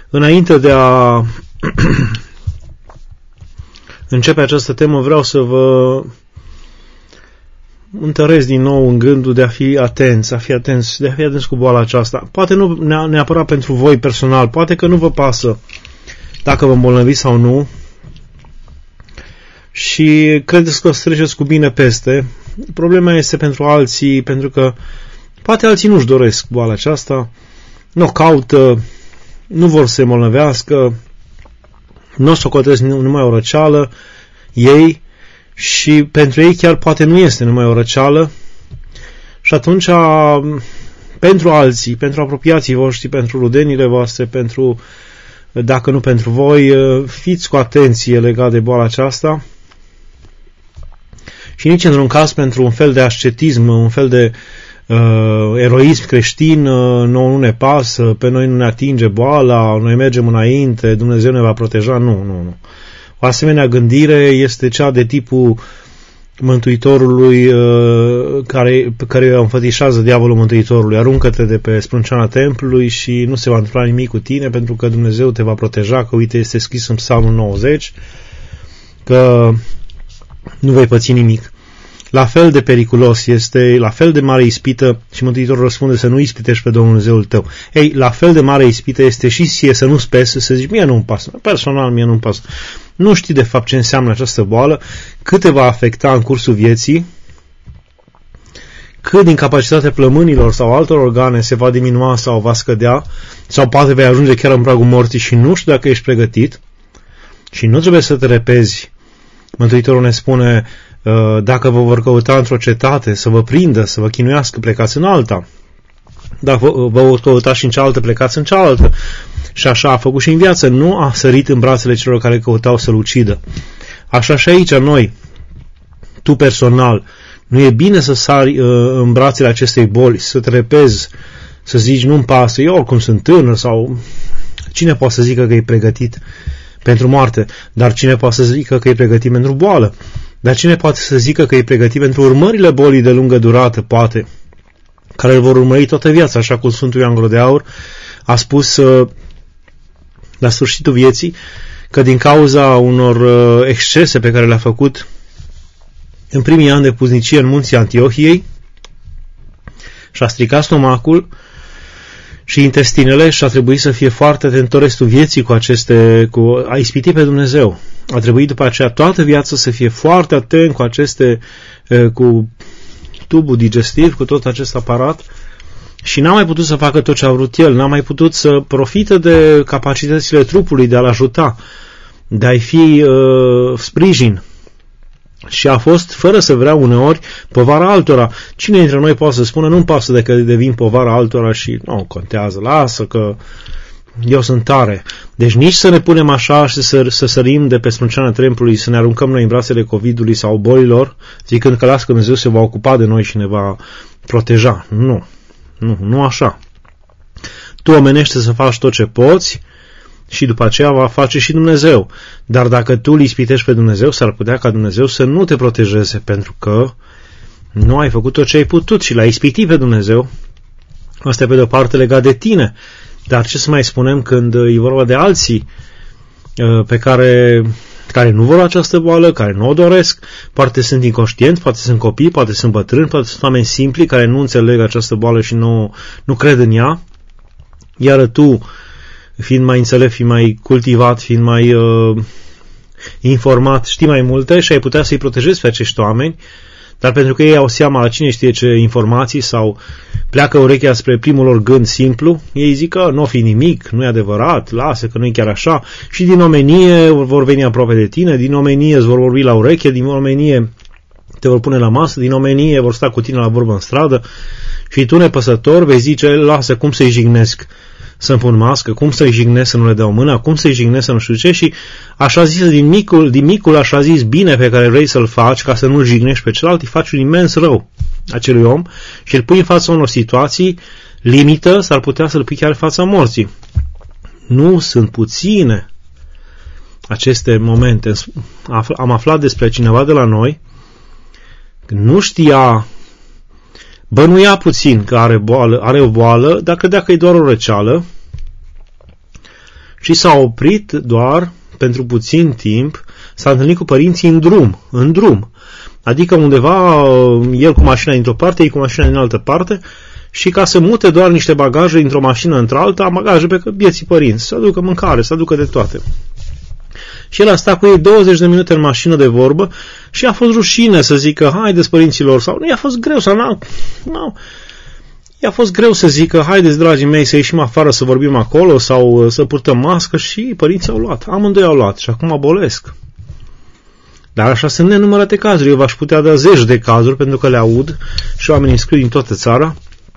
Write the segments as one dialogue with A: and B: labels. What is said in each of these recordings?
A: Înainte de a începe această temă, vreau să vă întăresc din nou în gândul de a fi atenți, de a fi atenți cu boala aceasta. Poate nu neapărat pentru voi personal, poate că nu vă pasă dacă vă îmbolnăviți sau nu și credeți că o să treceți cu bine peste. Problema este pentru alții, pentru că poate alții nu-și doresc boala aceasta, nu o caută, nu vor să se îmbolnăvească, nu o socotesc numai o răceală ei și pentru ei chiar poate nu este numai o răceală și atunci pentru alții, pentru apropiații voștri, pentru rudenile voastre, dacă nu pentru voi, fiți cu atenție legat de boala aceasta și nici într-un caz pentru un fel de ascetism, un fel de eroism creștin, nouă nu ne pasă, pe noi nu ne atinge boala, noi mergem înainte, Dumnezeu ne va proteja. Nu. O asemenea gândire este cea de tipul Mântuitorului pe care o înfățișează diavolul Mântuitorului. Aruncă-te de pe sprânceana templului și nu se va întâmpla nimic cu tine pentru că Dumnezeu te va proteja, că uite este scris în Psalmul 90 că nu vei păți nimic. La fel de periculos este, la fel de mare ispită și Mântuitorul răspunde să nu ispitești pe Dumnezeul tău. Ei, la fel de mare ispită este și ție să nu spesi, să zici, mie nu-mi pasă, personal mie nu-mi pasă. Nu știi de fapt ce înseamnă această boală, cât te va afecta în cursul vieții, cât din capacitatea plămânilor sau altor organe se va diminua sau va scădea, sau poate vei ajunge chiar în pragul morții și nu știu dacă ești pregătit și nu trebuie să te repezi. Mântuitorul ne spune, dacă vă vor căuta într-o cetate, să vă prindă, să vă chinuiască, plecați în alta. Dacă vă vor căuta și în cealaltă, plecați în cealaltă. Și așa a făcut și în viață, nu a sărit în brațele celor care căutau să-l ucidă. Așa și aici noi, tu personal, nu e bine să sari în brațele acestei boli, să te repezi, să zici nu-mi pasă, eu oricum sunt tânăr sau cine poate să zică că e pregătit pentru moarte, dar cine poate să zică că e pregătit pentru boală? Dar cine poate să zică că e pregătit pentru urmările bolii de lungă durată, poate, care îl vor urmări toată viața, așa cum Sfântul Ioan Gură de Aur a spus la sfârșitul vieții, că din cauza unor excese pe care le-a făcut în primii ani de puznicie în munții Antiohiei, și-a stricat stomacul și intestinele și a trebuit să fie foarte atent tot restul vieții a ispitit pe Dumnezeu. A trebuit după aceea toată viața să fie foarte atent cu cu tubul digestiv, cu tot acest aparat și n-a mai putut să facă tot ce a vrut el, n-a mai putut să profite de capacitățile trupului de a-l ajuta, de a-i fi sprijin. Și a fost, fără să vrea uneori, povara altora. Cine dintre noi poate să spună, nu-mi pasă de că devin povara altora și nu contează, lasă că eu sunt tare. Deci nici să ne punem așa și să sărim de pe sprânceana templului, să ne aruncăm noi în brațele COVID-ului sau bolilor, zicând că lasă că Dumnezeu se va ocupa de noi și ne va proteja. Nu așa. Tu omenește să faci tot ce poți și după aceea va face și Dumnezeu. Dar dacă tu îl ispitești pe Dumnezeu, s-ar putea ca Dumnezeu să nu te protejeze, pentru că nu ai făcut tot ce ai putut și l-ai ispitit pe Dumnezeu. Asta e pe de-o parte legat de tine. Dar ce să mai spunem când e vorba de alții pe care nu vor această boală, care nu o doresc, poate sunt inconștienți, poate sunt copii, poate sunt bătrâni, poate sunt oameni simpli care nu înțeleg această boală și nu cred în ea, iar tu, fiind mai înțelept, fiind mai cultivat, fiind mai informat, știi mai multe și ai putea să-i protejezi pe acești oameni, dar pentru că ei au seama la cine știe ce informații sau pleacă urechea spre primul lor gând simplu, ei zic că nu o fi nimic, nu e adevărat, lasă că nu e chiar așa și din omenie vor veni aproape de tine, din omenie îți vor vorbi la ureche, din omenie te vor pune la masă, din omenie vor sta cu tine la vorbă în stradă și tu nepăsător vei zice, lasă, cum să-i jignesc să-mi pun mască, cum să-i jignesc să nu le dau mâna, cum să-i jignesc să nu știu ce și așa zis, din micul așa zis bine pe care vrei să-l faci ca să nu-l jignești pe celălalt, îi faci un imens rău acelui om și îl pui în fața unor situații limită, s-ar putea să-l pui chiar în fața morții. Nu sunt puține aceste momente. Am aflat despre cineva de la noi, nu știa, bănuia puțin că are o boală, dar credea că e doar o răceală și s-a oprit doar pentru puțin timp, s-a întâlnit cu părinții în drum. Adică undeva el cu mașina dintr-o parte, ei cu mașina din altă parte, și ca să mute doar niște bagaje dintr-o mașină într-alta, bagaje pe vieții părinți, să aducă mâncare, să aducă de toate. Și el a stat cu ei 20 de minute în mașină de vorbă și a fost rușine să zică, haideți părinților, sau nu, i-a fost greu, sau i-a fost greu să zică, haideți dragii mei să ieșim afară să vorbim acolo sau să purtăm mască, și părinții au luat, amândoi au luat și acum abolesc. Dar așa sunt nenumărate cazuri, eu v-aș putea da zeci de cazuri pentru că le aud și oamenii scriu din toată țara.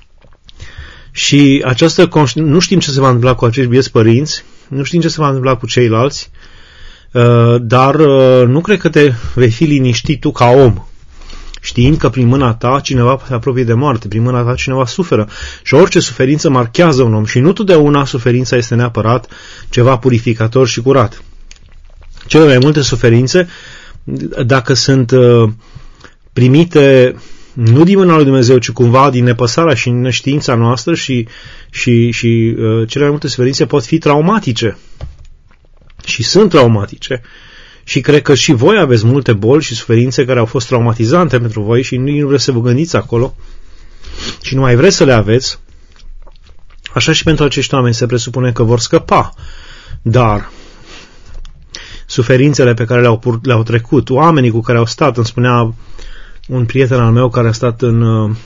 A: Și nu știm ce se va întâmpla cu acești bieți părinți, nu știm ce se va întâmpla cu ceilalți, dar nu cred că te vei fi liniștit tu ca om, știind că prin mâna ta cineva se apropie de moarte, prin mâna ta cineva suferă. Și orice suferință marchează un om și nu totdeauna suferința este neapărat ceva purificator și curat. Cele mai multe suferințe, dacă sunt primite nu din mâna lui Dumnezeu, ci cumva din nepăsarea și neștiința noastră, și cele mai multe suferințe pot fi traumatice. Și sunt traumatice. Și cred că și voi aveți multe boli și suferințe care au fost traumatizante pentru voi și nu vreți să vă gândiți acolo și nu mai vreți să le aveți. Așa și pentru acești oameni se presupune că vor scăpa. Dar suferințele pe care le-au trecut, oamenii cu care au stat, îmi spunea un prieten al meu care a stat în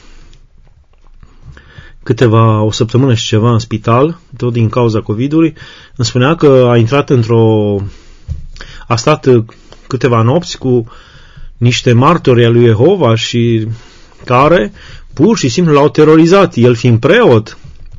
A: o săptămână și ceva în spital, tot din cauza COVID-ului, îmi spunea că a intrat a stat câteva nopți cu niște martori al lui Jehova și care pur și simplu l-au terorizat, el fiind preot.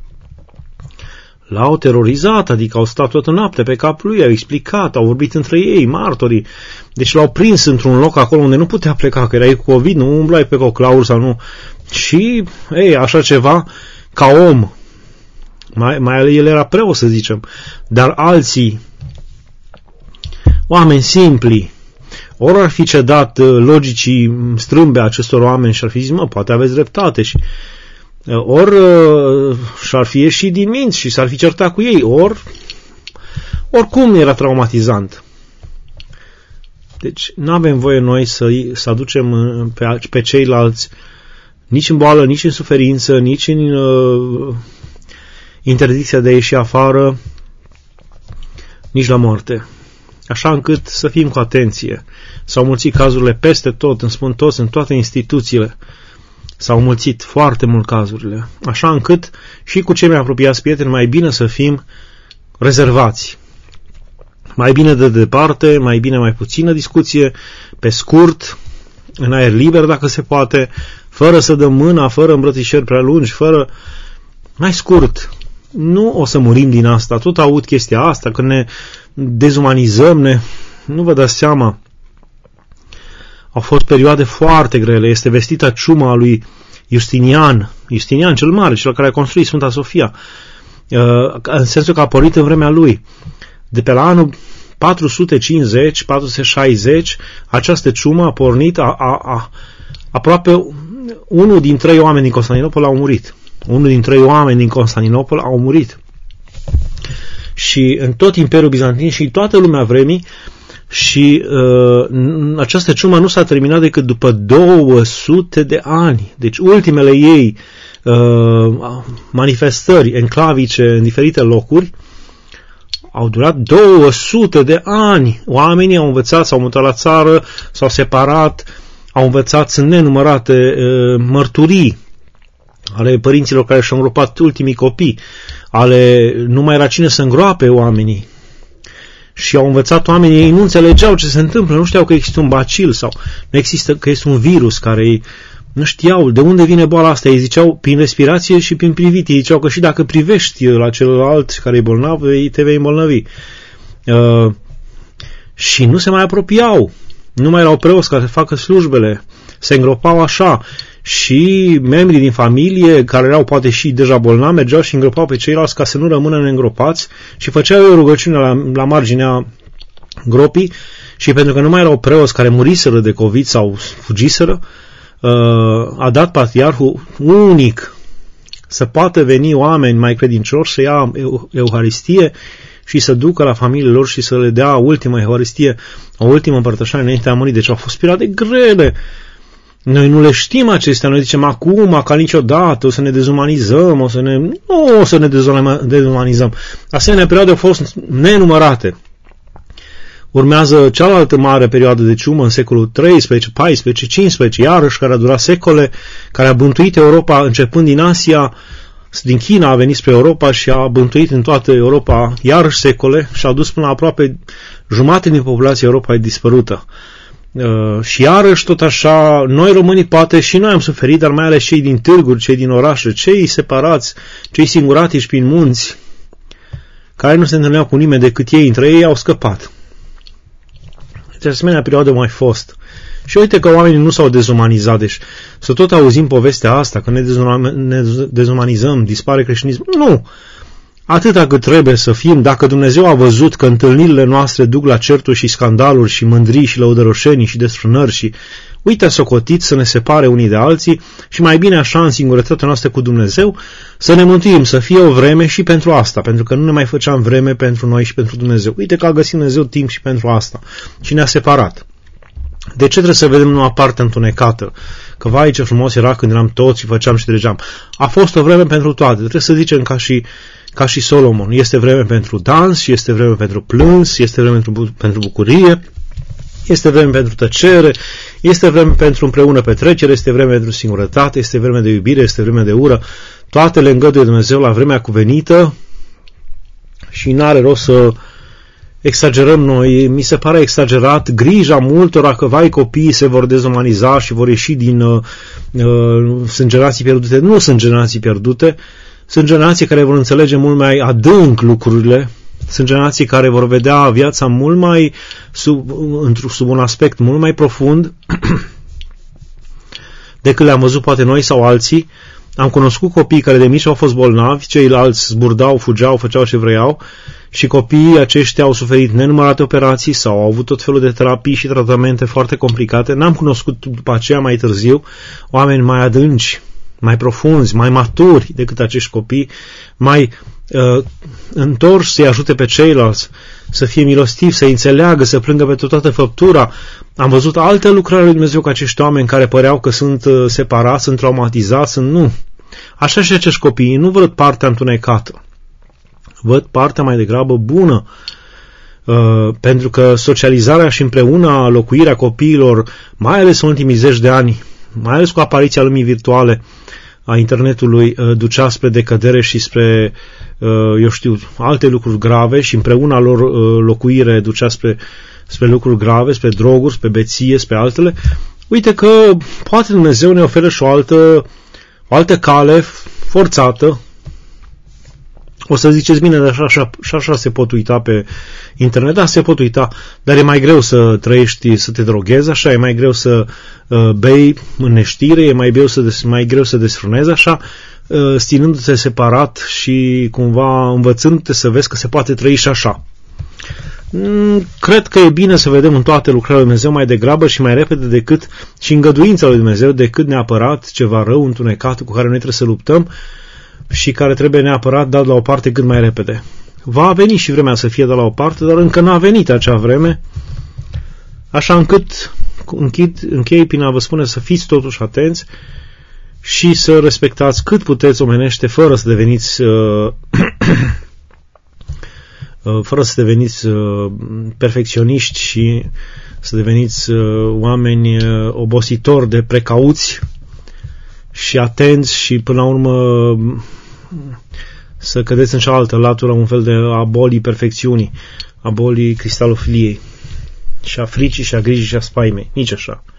A: L-au terorizat, adică au stat toată noaptea pe capul lui, au explicat, au vorbit între ei, martorii. Deci l-au prins într-un loc acolo unde nu putea pleca, că erai cu COVID, nu umblai pe coclauri sau nu. Și, așa ceva, ca om, mai el era preot, să zicem, dar alții, oameni simpli, ori ar fi cedat logicii strâmbe acestor oameni și ar fi zis, poate aveți dreptate, și ori și-ar fi ieșit din minți și s-ar fi certat cu ei, oricum era traumatizant. Deci nu avem voie noi să aducem pe ceilalți nici în boală, nici în suferință, nici în interdicția de a ieși afară, nici la moarte. Așa încât să fim cu atenție. S-au mulțit cazurile peste tot, îmi spun toți, în toate instituțiile. S-au mulțit foarte mult cazurile. Așa încât și cu cei mai apropiați prieteni mai bine să fim rezervați. Mai bine de departe, mai bine mai puțină discuție, pe scurt, în aer liber dacă se poate, fără să dăm mâna, fără îmbrățișări prea lungi, mai scurt. Nu o să murim din asta. Tot aud chestia asta, că ne dezumanizăm, nu vă dați seama. Au fost perioade foarte grele. Este vestita ciuma a lui Justinian cel Mare, cel care a construit Sfânta Sofia, în sensul că a pornit în vremea lui. De pe la anul 450-460, această ciumă a pornit, aproape 1 din 3 oameni din Constantinopol au murit. 1 din 3 oameni din Constantinopol au murit. Și în tot Imperiul Bizantin și toată lumea vremii. Și această ciumă nu s-a terminat decât după 200 de ani. Deci ultimele ei manifestări enclavice în diferite locuri au durat 200 de ani. Oamenii au învățat, s-au mutat la țară, s-au separat, au învățat, sunt nenumărate mărturii ale părinților care și-au îngropat ultimii copii, nu mai era cine să îngroape oamenii. Și au învățat oamenii, ei nu înțelegeau ce se întâmplă, nu știau că există un bacil sau nu există, că este un virus care ei nu știau de unde vine boala asta. Ei ziceau prin respirație și prin privit. Ei ziceau că și dacă privești la celălalt care e bolnav, te vei îmbolnăvi. Și nu se mai apropiau. Nu mai erau preoți care să facă slujbele. Se îngropau așa. Și membrii din familie, care erau poate și deja bolnavi, mergeau și îngropau pe ceilalți ca să nu rămână neîngropați și făceau o rugăciune la marginea gropii. Și pentru că nu mai erau preoți care muriseră de COVID sau fugiseră, a dat patriarhul unic să poată veni oameni mai credincioși să ia Euharistie și să ducă la familiile lor și să le dea ultima Euharistie, o ultimă împărtășare înainte a murii. Deci au fost perioade grele. Noi nu le știm acestea, noi zicem acum, ca niciodată, o să ne dezumanizăm, nu o să ne dezumanizăm. Asemenea perioade au fost nenumărate. Urmează cealaltă mare perioadă de ciumă în secolul 13, 14, 15, iarăși, care a durat secole, care a bântuit Europa începând din Asia, din China a venit spre Europa și a bântuit în toată Europa iarăși secole și a dus până la aproape jumătate din populația Europei dispărută. Și iarăși tot așa, noi românii poate și noi am suferit, dar mai ales cei din târguri, cei din orașe, cei separați, cei singuratici prin munți, care nu se întâlneau cu nimeni decât ei, între ei au scăpat. De asemenea perioadă mai fost. Și uite că oamenii nu s-au dezumanizat, deci să tot auzim povestea asta, că ne dezumanizăm, dispare creștinismul. Nu! Atâta cât trebuie să fim, dacă Dumnezeu a văzut că întâlnirile noastre duc la certuri și scandaluri și mândrii și lăudăroșenii și desfrânări și uite socotit să ne separe unii de alții și mai bine așa în singurătatea noastră cu Dumnezeu să ne mântuim, să fie o vreme și pentru asta, pentru că nu ne mai făceam vreme pentru noi și pentru Dumnezeu. Uite că a găsit Dumnezeu timp și pentru asta și ne-a separat. De ce trebuie să vedem numai partea întunecată? Că vai ce frumos era când eram toți și făceam și dregeam. A fost o vreme pentru toate. Trebuie să zicem ca și Solomon. Este vreme pentru dans, este vreme pentru plâns, este vreme pentru bucurie, este vreme pentru tăcere, este vreme pentru împreună petrecere, este vreme pentru singurătate, este vreme de iubire, este vreme de ură. Toate le îngăduie Dumnezeu la vremea cuvenită și n-are rost să exagerăm noi. Mi se pare exagerat grija multora că vai copiii se vor dezumaniza și vor ieși din sunt generații pierdute. Nu sunt generații pierdute, sunt generații care vor înțelege mult mai adânc lucrurile, sunt generații care vor vedea viața mult mai sub un aspect mult mai profund decât le-am văzut poate noi sau alții. Am cunoscut copii care de mici au fost bolnavi, ceilalți zburdau, fugeau, făceau ce vreau și copiii aceștia au suferit nenumărate operații sau au avut tot felul de terapii și tratamente foarte complicate. N-am cunoscut după aceea mai târziu oameni mai adânci, mai profunzi, mai maturi decât acești copii, mai întorși să-i ajute pe ceilalți, să fie milostivi, să-i înțeleagă, să plângă pentru toată făptura. Am văzut alte lucrări lui Dumnezeu cu acești oameni care păreau că sunt separați, sunt traumatizați, nu. Așa și acești copii nu văd partea întunecată, văd partea mai degrabă bună, pentru că socializarea și împreună locuirea copiilor, mai ales în ultimii 10 de ani, mai ales cu apariția lumii virtuale, a internetului, ducea spre decădere și spre, alte lucruri grave și împreună lor locuire ducea spre lucruri grave, spre droguri, spre beție, spre altele. Uite că poate Dumnezeu ne oferă și o altă cale forțată. O să ziceți, bine, dar așa se pot uita pe internet, da, se pot uita, dar e mai greu să trăiești, să te droghezi, așa, e mai greu să bei în neștire, e mai greu să desfrânezi, așa, stinându-te separat și cumva învățându-te să vezi că se poate trăi și așa. Cred că e bine să vedem în toate lucrările lui Dumnezeu mai degrabă și mai repede decât și îngăduința lui Dumnezeu decât neapărat ceva rău întunecat cu care noi trebuie să luptăm și care trebuie neapărat dat la o parte cât mai repede. Va veni și vremea să fie dat la o parte, dar încă n-a venit acea vreme, așa încât închei prin a vă spune să fiți totuși atenți și să respectați cât puteți omenește fără să deveniți perfecționiști și să deveniți oameni obositori de precauți și atenți și până la urmă să cădeți în cealaltă latură, un fel de a bolii perfecțiunii, a bolii cristalofiliei și a fricii și a grijii și a spaimei. Nici așa.